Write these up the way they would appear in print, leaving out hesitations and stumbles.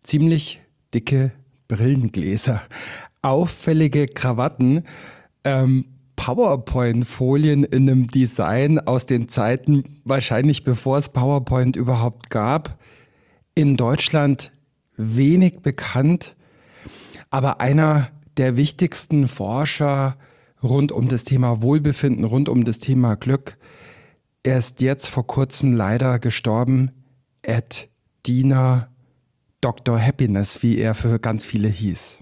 ziemlich dicke Brillengläser, auffällige Krawatten, PowerPoint-Folien in einem Design aus den Zeiten, wahrscheinlich bevor es PowerPoint überhaupt gab. In Deutschland wenig bekannt, aber einer der wichtigsten Forscher rund um das Thema Wohlbefinden, rund um das Thema Glück. Er ist jetzt vor kurzem leider gestorben. Ed Diener, Dr. Happiness, wie er für ganz viele hieß.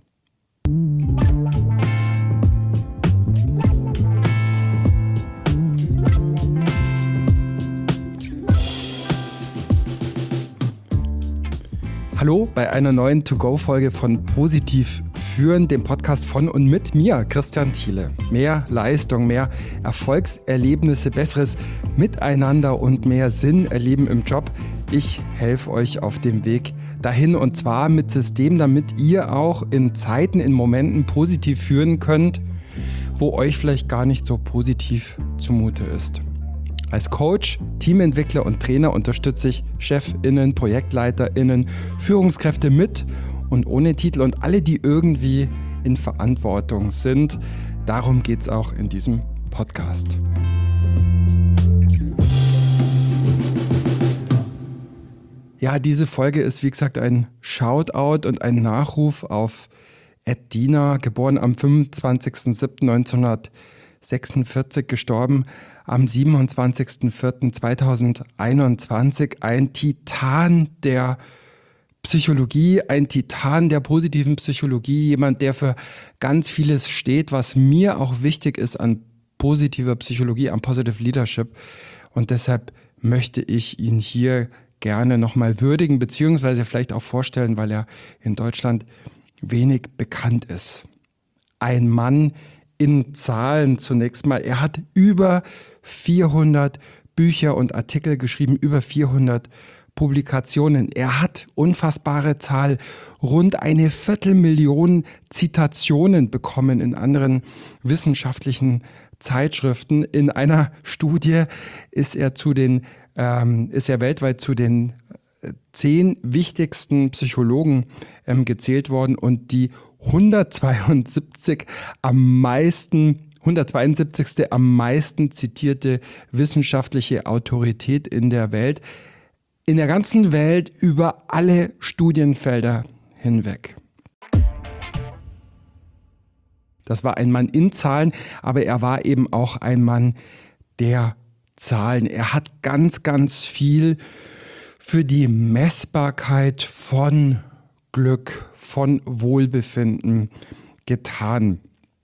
Hallo bei einer neuen To-Go-Folge von Positiv führen, dem Podcast von und mit mir, Christian Thiele. Mehr Leistung, mehr Erfolgserlebnisse, besseres Miteinander und mehr Sinn erleben im Job. Ich helfe euch auf dem Weg dahin und zwar mit Systemen, damit ihr auch in Zeiten, in Momenten positiv führen könnt, wo euch vielleicht gar nicht so positiv zumute ist. Als Coach, Teamentwickler und Trainer unterstütze ich ChefInnen, ProjektleiterInnen, Führungskräfte mit und ohne Titel und alle, die irgendwie in Verantwortung sind. Darum geht es auch in diesem Podcast. Ja, diese Folge ist wie gesagt ein Shoutout und ein Nachruf auf Ed Diener, geboren am 25.07.1946, gestorben am 27.04.2021, ein Titan der Psychologie, ein Titan der positiven Psychologie, jemand, der für ganz vieles steht, was mir auch wichtig ist an positiver Psychologie, an Positive Leadership. Und deshalb möchte ich ihn hier gerne nochmal würdigen, beziehungsweise vielleicht auch vorstellen, weil er in Deutschland wenig bekannt ist. Ein Mann in Zahlen zunächst mal. Er hat über 400 Bücher und Artikel geschrieben, über 400 Publikationen. Er hat unfassbare Zahl, rund 250.000 Zitationen bekommen in anderen wissenschaftlichen Zeitschriften. In einer Studie ist er weltweit zu den 10 wichtigsten Psychologen gezählt worden und die 172. am meisten zitierte wissenschaftliche Autorität in der Welt, in der ganzen Welt über alle Studienfelder hinweg. Das war ein Mann in Zahlen, aber er war eben auch ein Mann der Zahlen. Er hat ganz, ganz viel für die Messbarkeit von Glück, von Wohlbefinden getan.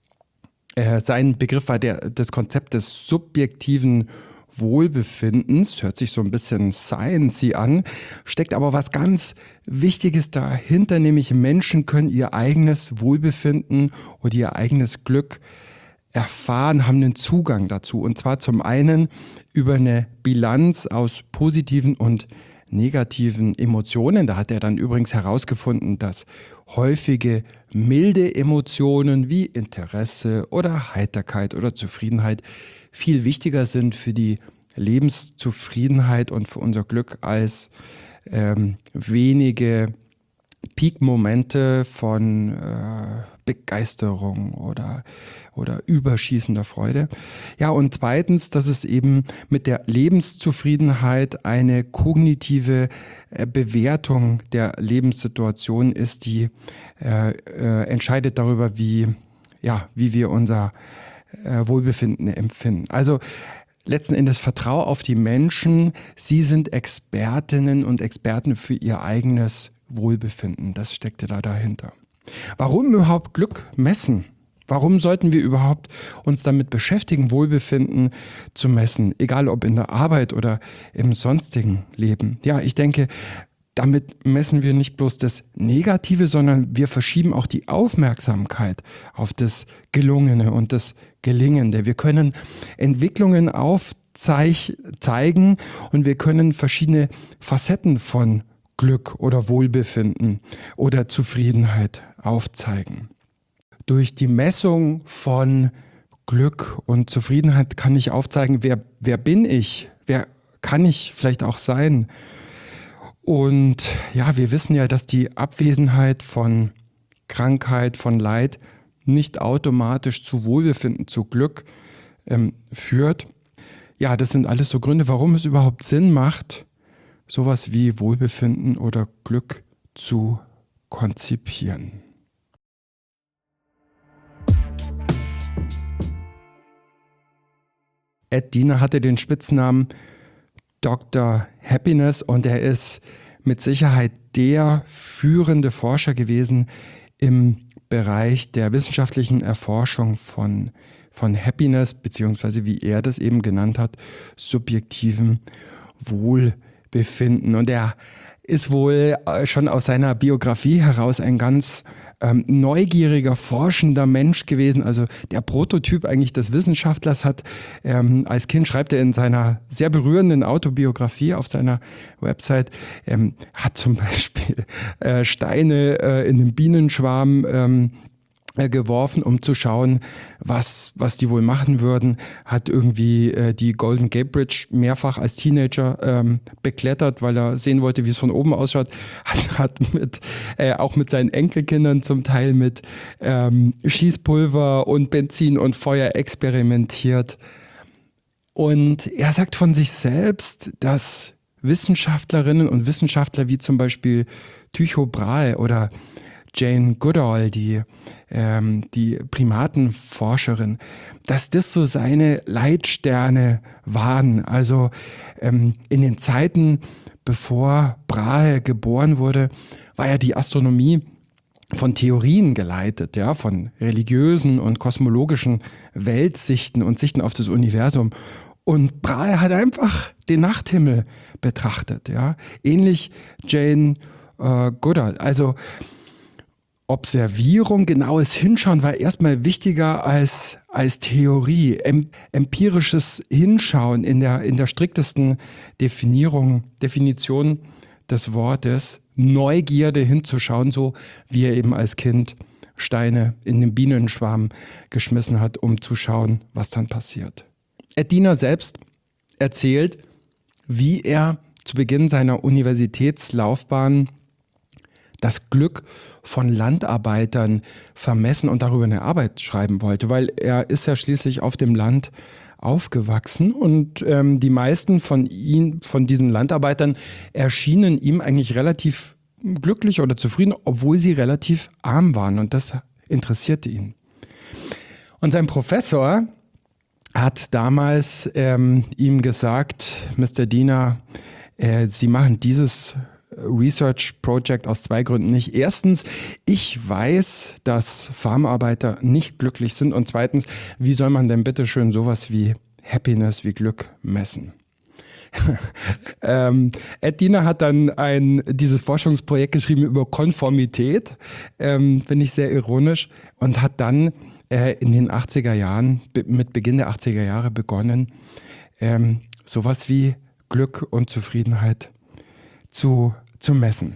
Sein Begriff war das Konzept des subjektiven Wohlbefindens, hört sich so ein bisschen sciencey an, steckt aber was ganz Wichtiges dahinter, nämlich Menschen können ihr eigenes Wohlbefinden oder ihr eigenes Glück erfahren, haben einen Zugang dazu. Und zwar zum einen über eine Bilanz aus positiven und negativen Emotionen. Da hat er dann übrigens herausgefunden, dass häufige milde Emotionen wie Interesse oder Heiterkeit oder Zufriedenheit viel wichtiger sind für die Lebenszufriedenheit und für unser Glück als wenige Peak-Momente von Begeisterung oder überschießender Freude. Ja, und zweitens, dass es eben mit der Lebenszufriedenheit eine kognitive Bewertung der Lebenssituation ist, die entscheidet darüber, wie wir unser Wohlbefinden empfinden. Also letzten Endes vertraue auf die Menschen. Sie sind Expertinnen und Experten für ihr eigenes Wohlbefinden. Das steckte da dahinter. Warum überhaupt Glück messen? Warum sollten wir überhaupt uns damit beschäftigen, Wohlbefinden zu messen, egal ob in der Arbeit oder im sonstigen Leben? Ja, ich denke, damit messen wir nicht bloß das Negative, sondern wir verschieben auch die Aufmerksamkeit auf das Gelungene und das Gelingende. Wir können Entwicklungen aufzeigen und wir können verschiedene Facetten von Glück oder Wohlbefinden oder Zufriedenheit aufzeigen. Durch die Messung von Glück und Zufriedenheit kann ich aufzeigen, wer bin ich, wer kann ich vielleicht auch sein. Und ja, wir wissen ja, dass die Abwesenheit von Krankheit, von Leid nicht automatisch zu Wohlbefinden, zu Glück führt. Ja, das sind alles so Gründe, warum es überhaupt Sinn macht, sowas wie Wohlbefinden oder Glück zu konzipieren. Ed Diener hatte den Spitznamen Dr. Happiness und er ist mit Sicherheit der führende Forscher gewesen im Bereich der wissenschaftlichen Erforschung von Happiness, beziehungsweise wie er das eben genannt hat, subjektivem Wohlbefinden. Und er ist wohl schon aus seiner Biografie heraus ein ganz neugieriger, forschender Mensch gewesen. Also der Prototyp eigentlich des Wissenschaftlers hat als Kind, schreibt er in seiner sehr berührenden Autobiografie auf seiner Website, hat zum Beispiel Steine in den Bienenschwarm geworfen, um zu schauen, was die wohl machen würden, hat irgendwie die Golden Gate Bridge mehrfach als Teenager beklettert, weil er sehen wollte, wie es von oben ausschaut, hat auch mit seinen Enkelkindern zum Teil mit Schießpulver und Benzin und Feuer experimentiert. Und er sagt von sich selbst, dass Wissenschaftlerinnen und Wissenschaftler wie zum Beispiel Tycho Brahe oder Jane Goodall, die Primatenforscherin, dass das so seine Leitsterne waren. Also in den Zeiten, bevor Brahe geboren wurde, war ja die Astronomie von Theorien geleitet, ja, von religiösen und kosmologischen Weltsichten und Sichten auf das Universum. Und Brahe hat einfach den Nachthimmel betrachtet, ja, ähnlich Jane Goodall. Also Observierung, genaues Hinschauen war erstmal wichtiger als Theorie. Empirisches Hinschauen in der striktesten Definition des Wortes, Neugierde hinzuschauen, so wie er eben als Kind Steine in den Bienenschwarm geschmissen hat, um zu schauen, was dann passiert. Ed Diener selbst erzählt, wie er zu Beginn seiner Universitätslaufbahn das Glück von Landarbeitern vermessen und darüber eine Arbeit schreiben wollte, weil er ist ja schließlich auf dem Land aufgewachsen und die meisten von diesen Landarbeitern erschienen ihm eigentlich relativ glücklich oder zufrieden, obwohl sie relativ arm waren und das interessierte ihn. Und sein Professor hat damals ihm gesagt, Mr. Diener, Sie machen dieses Research Project aus 2 Gründen nicht. Erstens, ich weiß, dass Farmarbeiter nicht glücklich sind. Und zweitens, wie soll man denn bitte schön sowas wie Happiness, wie Glück messen? Ed Diener hat dann dieses Forschungsprojekt geschrieben über Konformität, finde ich sehr ironisch, und hat dann in den 80er Jahren, mit Beginn der 80er Jahre begonnen, sowas wie Glück und Zufriedenheit zu messen.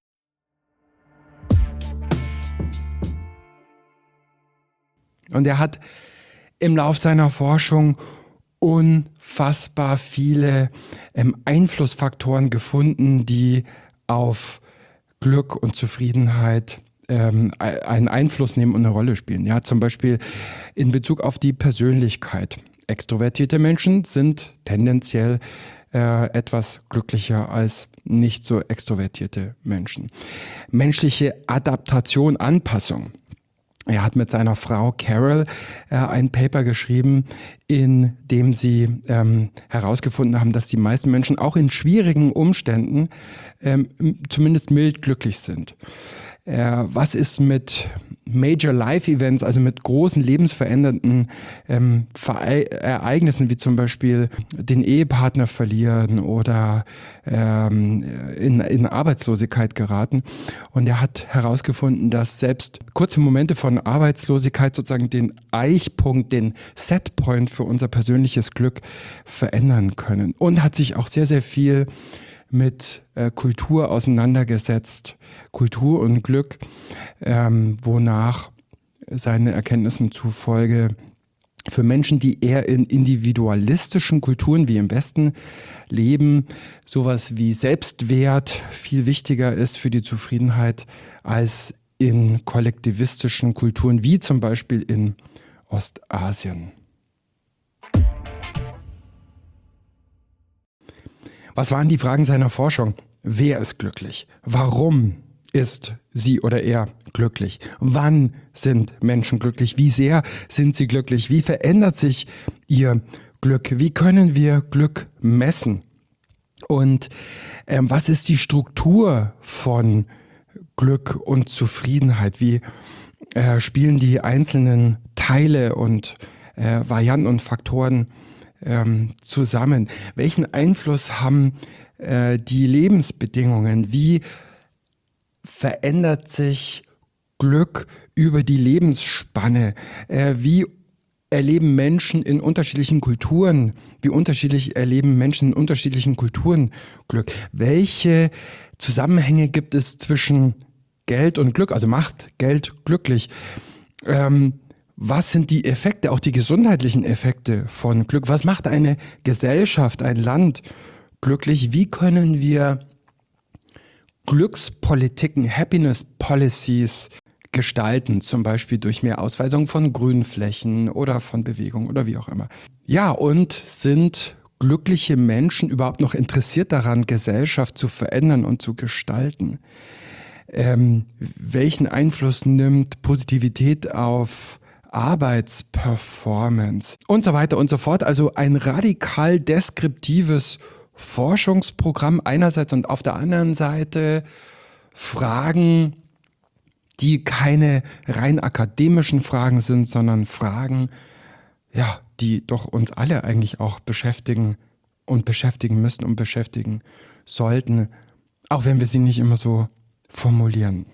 Und er hat im Lauf seiner Forschung unfassbar viele Einflussfaktoren gefunden, die auf Glück und Zufriedenheit einen Einfluss nehmen und eine Rolle spielen. Ja, zum Beispiel in Bezug auf die Persönlichkeit. Extrovertierte Menschen sind tendenziell etwas glücklicher als nicht so extrovertierte Menschen. Menschliche Adaptation, Anpassung. Er hat mit seiner Frau Carol ein Paper geschrieben, in dem sie herausgefunden haben, dass die meisten Menschen auch in schwierigen Umständen zumindest mild glücklich sind. Was ist mit Major Life Events, also mit großen lebensverändernden Ereignissen, wie zum Beispiel den Ehepartner verlieren oder in Arbeitslosigkeit geraten? Und er hat herausgefunden, dass selbst kurze Momente von Arbeitslosigkeit sozusagen den Eichpunkt, den Setpoint für unser persönliches Glück verändern können. Und hat sich auch sehr, sehr viel mit Kultur auseinandergesetzt, Kultur und Glück, wonach seinen Erkenntnissen zufolge Für Menschen, die eher in individualistischen Kulturen wie im Westen leben, sowas wie Selbstwert viel wichtiger ist für die Zufriedenheit als in kollektivistischen Kulturen wie zum Beispiel in Ostasien. Was waren die Fragen seiner Forschung? Wer ist glücklich? Warum ist sie oder er glücklich? Wann sind Menschen glücklich? Wie sehr sind sie glücklich? Wie verändert sich ihr Glück? Wie können wir Glück messen? Und was ist die Struktur von Glück und Zufriedenheit? Wie spielen die einzelnen Teile und Varianten und Faktoren zusammen? Welchen Einfluss haben die Lebensbedingungen? Wie verändert sich Glück über die Lebensspanne? Wie erleben Menschen in unterschiedlichen Kulturen, wie unterschiedlich erleben Menschen in unterschiedlichen Kulturen Glück? Welche Zusammenhänge gibt es zwischen Geld und Glück? Also macht Geld glücklich? Was sind die Effekte, auch die gesundheitlichen Effekte von Glück? Was macht eine Gesellschaft, ein Land glücklich? Wie können wir Glückspolitiken, Happiness Policies gestalten, zum Beispiel durch mehr Ausweisung von Grünflächen oder von Bewegung oder wie auch immer. Ja, und sind glückliche Menschen überhaupt noch interessiert daran, Gesellschaft zu verändern und zu gestalten? Welchen Einfluss nimmt Positivität auf Arbeitsperformance und so weiter und so fort? Also ein radikal deskriptives Forschungsprogramm einerseits und auf der anderen Seite Fragen, die keine rein akademischen Fragen sind, sondern Fragen, ja, die doch uns alle eigentlich auch beschäftigen und beschäftigen müssen und beschäftigen sollten, auch wenn wir sie nicht immer so formulieren.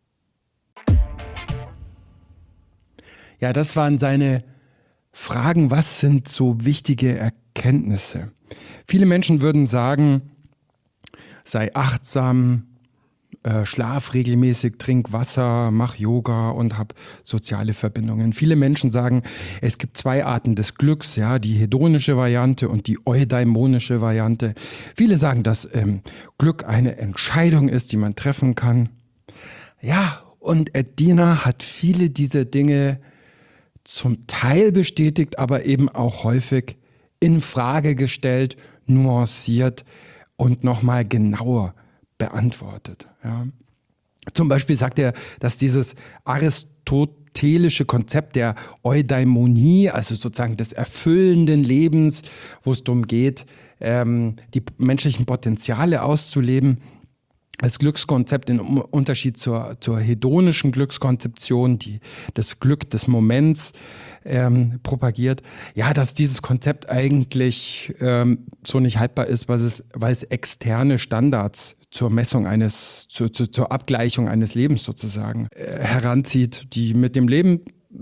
Ja, das waren seine Fragen. Was sind so wichtige Erkenntnisse? Viele Menschen würden sagen, sei achtsam, schlaf regelmäßig, trink Wasser, mach Yoga und hab soziale Verbindungen. Viele Menschen sagen, es gibt zwei Arten des Glücks, ja, die hedonische Variante und die eudaimonische Variante. Viele sagen, dass Glück eine Entscheidung ist, die man treffen kann. Ja, und Ed Diener hat viele dieser Dinge zum Teil bestätigt, aber eben auch häufig in Frage gestellt, nuanciert und nochmal genauer beantwortet. Ja. Zum Beispiel sagt er, dass dieses aristotelische Konzept der Eudaimonie, also sozusagen des erfüllenden Lebens, wo es darum geht, die menschlichen Potenziale auszuleben, das Glückskonzept im Unterschied zur hedonischen Glückskonzeption, die das Glück des Moments propagiert, ja, dass dieses Konzept eigentlich so nicht haltbar ist, weil es externe Standards zur Messung zur Abgleichung eines Lebens sozusagen heranzieht, die mit dem Leben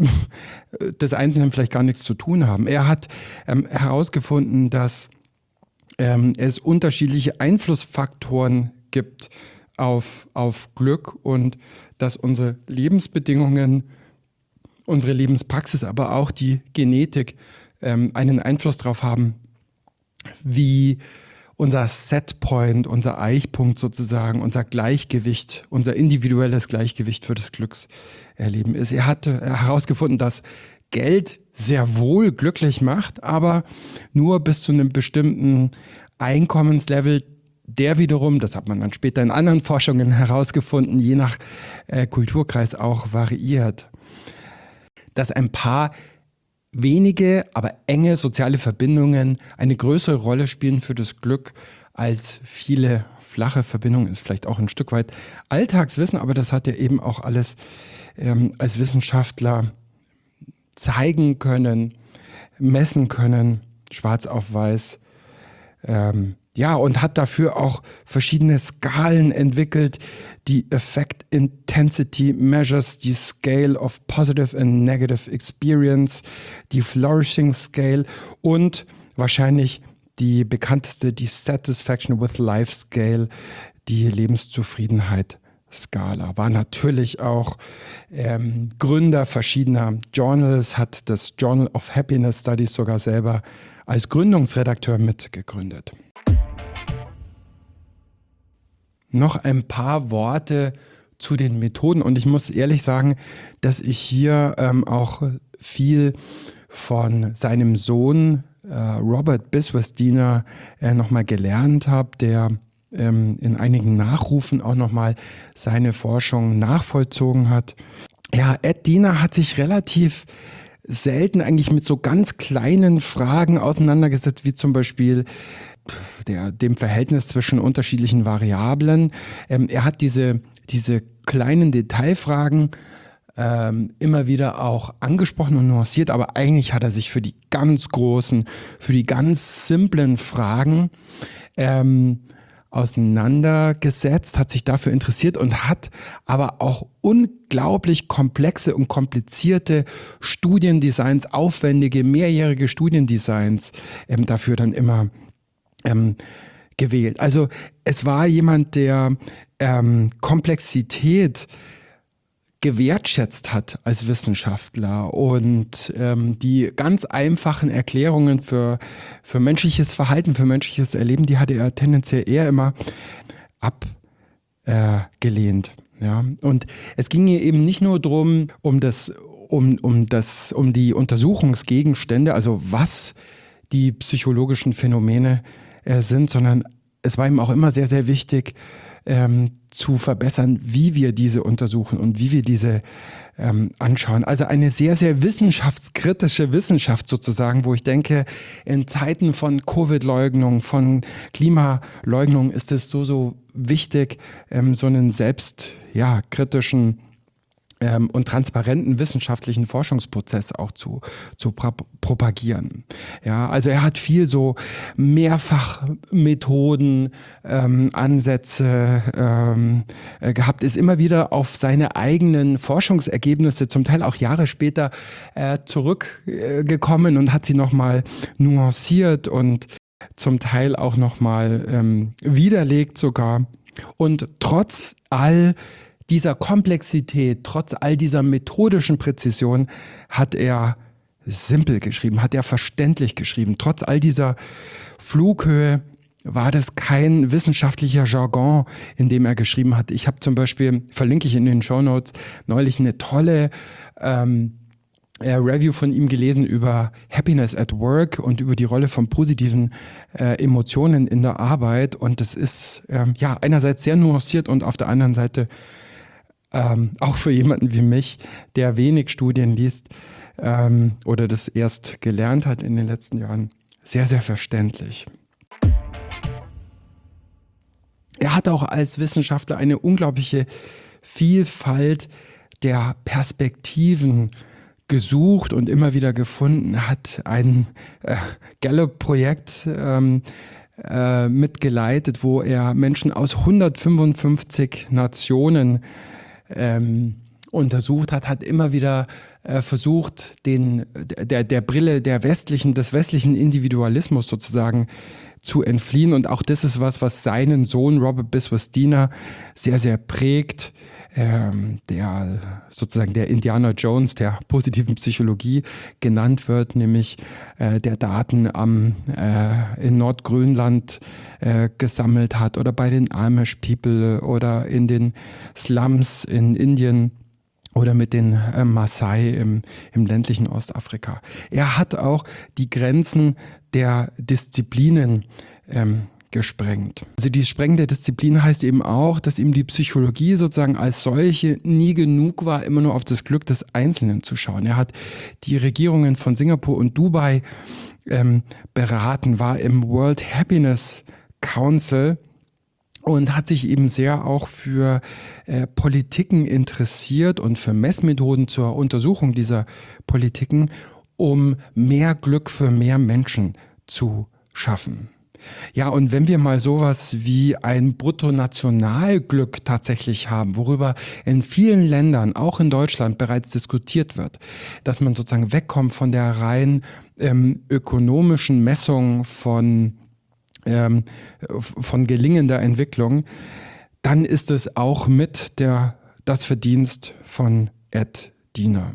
des Einzelnen vielleicht gar nichts zu tun haben. Er hat herausgefunden, dass es unterschiedliche Einflussfaktoren gibt auf Glück und dass unsere Lebensbedingungen, unsere Lebenspraxis, aber auch die Genetik einen Einfluss darauf haben, wie unser Setpoint, unser Eichpunkt sozusagen, unser Gleichgewicht, unser individuelles Gleichgewicht für das Glückserleben ist. Er hat herausgefunden, dass Geld sehr wohl glücklich macht, aber nur bis zu einem bestimmten Einkommenslevel, der wiederum, das hat man dann später in anderen Forschungen herausgefunden, je nach Kulturkreis auch variiert. Dass ein paar wenige, aber enge soziale Verbindungen eine größere Rolle spielen für das Glück als viele flache Verbindungen, ist vielleicht auch ein Stück weit Alltagswissen, aber das hat er eben auch alles als Wissenschaftler zeigen können, messen können, schwarz auf weiß. Ja, und hat dafür auch verschiedene Skalen entwickelt, die Effect Intensity Measures, die Scale of Positive and Negative Experience, die Flourishing Scale und wahrscheinlich die bekannteste, die Satisfaction with Life Scale, die Lebenszufriedenheit Skala, war natürlich auch Gründer verschiedener Journals, hat das Journal of Happiness Studies sogar selber als Gründungsredakteur mitgegründet. Noch ein paar Worte zu den Methoden und ich muss ehrlich sagen, dass ich hier auch viel von seinem Sohn Robert Biswas-Diener nochmal gelernt habe, der in einigen Nachrufen auch nochmal seine Forschung nachvollzogen hat. Ja, Ed Diener hat sich relativ selten eigentlich mit so ganz kleinen Fragen auseinandergesetzt, wie zum Beispiel dem Verhältnis zwischen unterschiedlichen Variablen. Er hat diese kleinen Detailfragen immer wieder auch angesprochen und nuanciert, aber eigentlich hat er sich für die ganz großen, für die ganz simplen Fragen auseinandergesetzt, hat sich dafür interessiert und hat aber auch unglaublich komplexe und komplizierte Studiendesigns, aufwendige, mehrjährige Studiendesigns dafür dann immer gewählt. Also es war jemand, der Komplexität gewertschätzt hat als Wissenschaftler und die ganz einfachen Erklärungen für menschliches Verhalten, für menschliches Erleben, die hatte er tendenziell eher immer abgelehnt. Ja? Und es ging hier eben nicht nur darum, um die Untersuchungsgegenstände, also was die psychologischen Phänomene sind, sondern es war ihm auch immer sehr, sehr wichtig, zu verbessern, wie wir diese untersuchen und wie wir diese anschauen. Also eine sehr, sehr wissenschaftskritische Wissenschaft sozusagen, wo ich denke, in Zeiten von Covid-Leugnung, von Klimaleugnung ist es so wichtig, so einen selbstkritischen und transparenten wissenschaftlichen Forschungsprozess auch zu propagieren. Ja, also er hat viel so Mehrfachmethoden, Ansätze gehabt, ist immer wieder auf seine eigenen Forschungsergebnisse, zum Teil auch Jahre später, zurückgekommen und hat sie nochmal nuanciert und zum Teil auch nochmal widerlegt sogar. Und trotz all dieser Komplexität, trotz all dieser methodischen Präzision hat er simpel geschrieben, hat er verständlich geschrieben. Trotz all dieser Flughöhe war das kein wissenschaftlicher Jargon, in dem er geschrieben hat. Ich habe zum Beispiel, verlinke ich in den Shownotes, neulich eine tolle Review von ihm gelesen über Happiness at Work und über die Rolle von positiven Emotionen in der Arbeit. Und das ist einerseits sehr nuanciert und auf der anderen Seite auch für jemanden wie mich, der wenig Studien liest oder das erst gelernt hat in den letzten Jahren, sehr, sehr verständlich. Er hat auch als Wissenschaftler eine unglaubliche Vielfalt der Perspektiven gesucht und immer wieder gefunden, hat ein Gallup-Projekt mitgeleitet, wo er Menschen aus 155 Nationen untersucht hat immer wieder versucht, der Brille des westlichen Individualismus sozusagen zu entfliehen. Und auch das ist was seinen Sohn Robert Biswas-Diener sehr, sehr prägt, der sozusagen der Indiana Jones der positiven Psychologie genannt wird, nämlich der Daten in Nordgrönland gesammelt hat oder bei den Amish People oder in den Slums in Indien oder mit den Maasai im ländlichen Ostafrika. Er hat auch die Grenzen der Disziplinen gesprengt. Also die Sprengen der Disziplin heißt eben auch, dass ihm die Psychologie sozusagen als solche nie genug war, immer nur auf das Glück des Einzelnen zu schauen. Er hat die Regierungen von Singapur und Dubai beraten, war im World Happiness Council und hat sich eben sehr auch für Politiken interessiert und für Messmethoden zur Untersuchung dieser Politiken, um mehr Glück für mehr Menschen zu schaffen. Ja, und wenn wir mal sowas wie ein Bruttonationalglück tatsächlich haben, worüber in vielen Ländern, auch in Deutschland, bereits diskutiert wird, dass man sozusagen wegkommt von der rein ökonomischen Messung von gelingender Entwicklung, dann ist es auch mit das Verdienst von Ed Diener.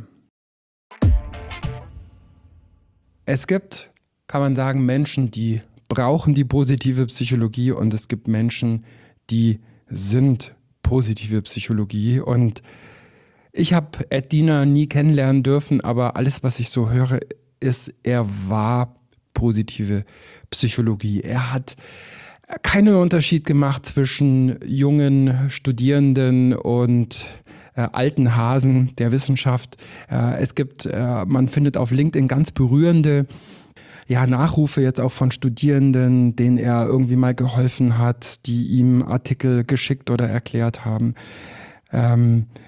Es gibt, kann man sagen, Menschen, die brauchen die positive Psychologie und es gibt Menschen, die sind positive Psychologie. Und ich habe Ed Diener nie kennenlernen dürfen, aber alles, was ich so höre, ist, er war positive Psychologie. Er hat keinen Unterschied gemacht zwischen jungen Studierenden und alten Hasen der Wissenschaft. Man findet auf LinkedIn ganz berührende Nachrufe jetzt auch von Studierenden, denen er irgendwie mal geholfen hat, die ihm Artikel geschickt oder erklärt haben. Er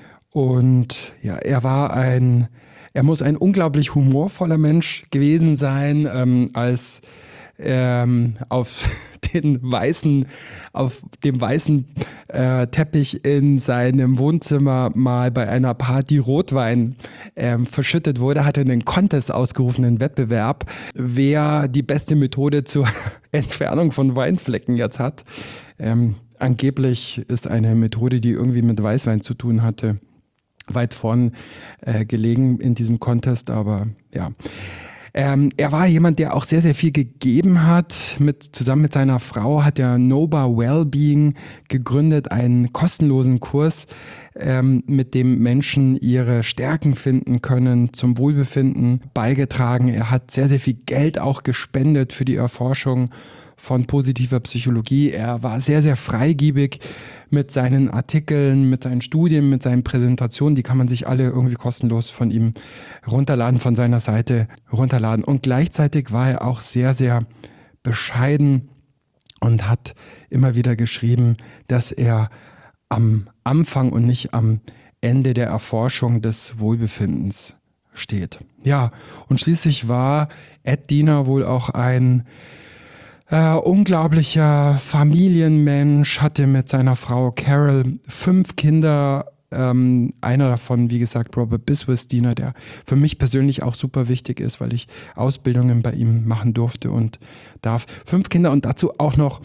muss ein unglaublich humorvoller Mensch gewesen sein, als auf dem weißen Teppich in seinem Wohnzimmer mal bei einer Party Rotwein verschüttet wurde, hat er einen Contest ausgerufen, einen Wettbewerb, wer die beste Methode zur Entfernung von Weinflecken jetzt hat. Angeblich ist eine Methode, die irgendwie mit Weißwein zu tun hatte, weit vorn gelegen in diesem Contest, aber ja. Er war jemand, der auch sehr, sehr viel gegeben hat. Zusammen mit seiner Frau hat er Noba Wellbeing gegründet, einen kostenlosen Kurs, mit dem Menschen ihre Stärken finden können, zum Wohlbefinden beigetragen. Er hat sehr, sehr viel Geld auch gespendet für die Erforschung von positiver Psychologie. Er war sehr, sehr freigebig mit seinen Artikeln, mit seinen Studien, mit seinen Präsentationen. Die kann man sich alle irgendwie kostenlos von ihm runterladen, von seiner Seite runterladen. Und gleichzeitig war er auch sehr, sehr bescheiden und hat immer wieder geschrieben, dass er am Anfang und nicht am Ende der Erforschung des Wohlbefindens steht. Ja, und schließlich war Ed Diener wohl auch ein unglaublicher Familienmensch, hatte mit seiner Frau Carol 5 Kinder, einer davon, wie gesagt, Robert Biswas Diener, der für mich persönlich auch super wichtig ist, weil ich Ausbildungen bei ihm machen durfte und darf. 5 Kinder und dazu auch noch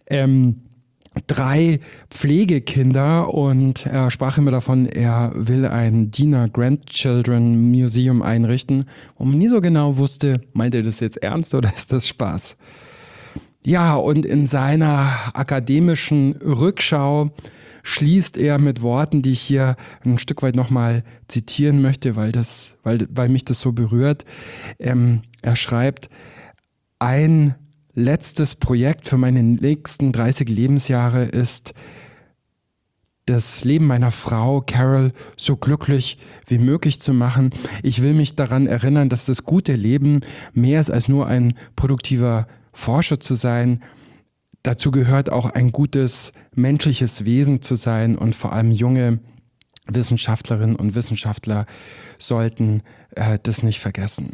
3 Pflegekinder, und er sprach immer davon, er will ein Diener Grandchildren Museum einrichten, wo man nie so genau wusste, meint er das jetzt ernst oder ist das Spaß? Ja, und in seiner akademischen Rückschau schließt er mit Worten, die ich hier ein Stück weit nochmal zitieren möchte, weil mich das so berührt. Er schreibt: Ein letztes Projekt für meine nächsten 30 Lebensjahre ist, das Leben meiner Frau Carol so glücklich wie möglich zu machen. Ich will mich daran erinnern, dass das gute Leben mehr ist als nur ein produktiver Forscher zu sein. Dazu gehört auch ein gutes menschliches Wesen zu sein, und vor allem junge Wissenschaftlerinnen und Wissenschaftler sollten das nicht vergessen.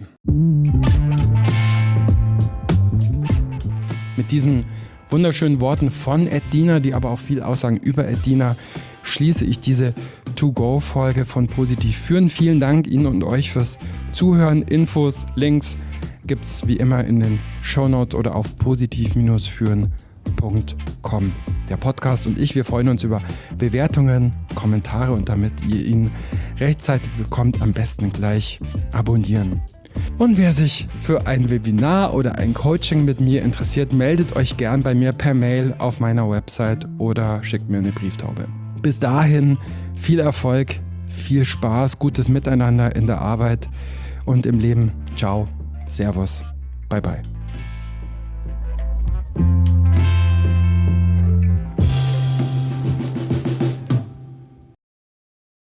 Mit diesen wunderschönen Worten von Ed Diener, die aber auch viel aussagen über Ed Diener, schließe ich diese To-Go-Folge von Positiv Führen. Vielen Dank Ihnen und euch fürs Zuhören. Infos, Links gibt es wie immer in den Shownotes oder auf positiv-führen.com. Der Podcast und ich, wir freuen uns über Bewertungen, Kommentare, und damit ihr ihn rechtzeitig bekommt, am besten gleich abonnieren. Und wer sich für ein Webinar oder ein Coaching mit mir interessiert, meldet euch gern bei mir per Mail auf meiner Website oder schickt mir eine Brieftaube. Bis dahin viel Erfolg, viel Spaß, gutes Miteinander in der Arbeit und im Leben. Ciao, Servus, bye bye.